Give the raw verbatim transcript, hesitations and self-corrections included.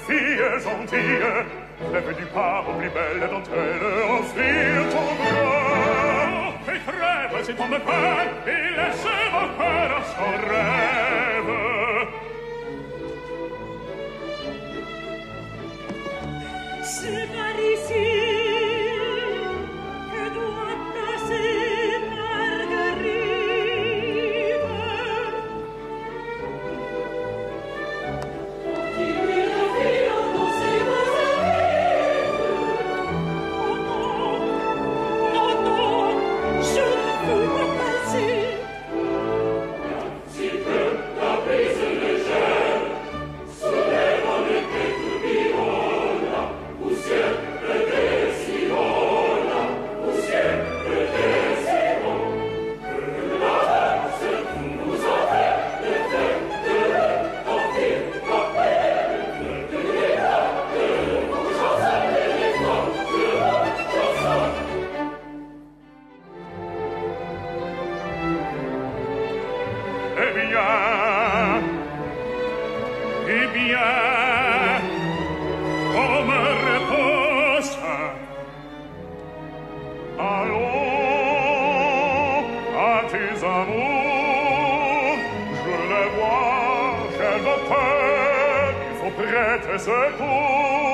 fille gentille, rêve du pas aux plus belles d'entre elles, offrir ton bras. Fais trêve si ton me peur, et laisse mon cœur à son rêve. C'est par ici que doit passer Marguerite. Qui lui refile dans ses basaines. Oh non, oh non, je ne peux pas passer. Si peu la brise légère soulève en épée tourbillonne, siempre desirona, siempre desirona, la danse nous a fait le fait de l'envie d'appel, de l'état de nos chansons et les temps de nos chansons. Eh bien, eh bien, comme repose. Allons à tes amours, je les vois, quelle bataille, il faut prêter secours.